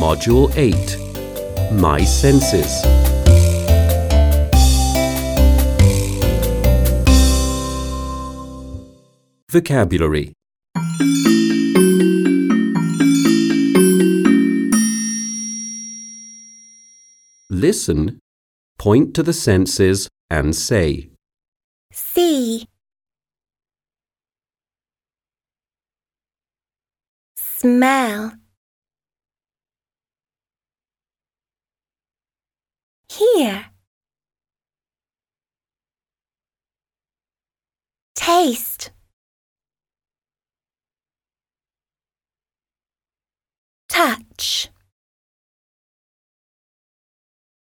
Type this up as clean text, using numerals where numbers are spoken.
Module 8 My Senses. Vocabulary. Listen, point to the senses and say. See, smell, hear, taste, touch.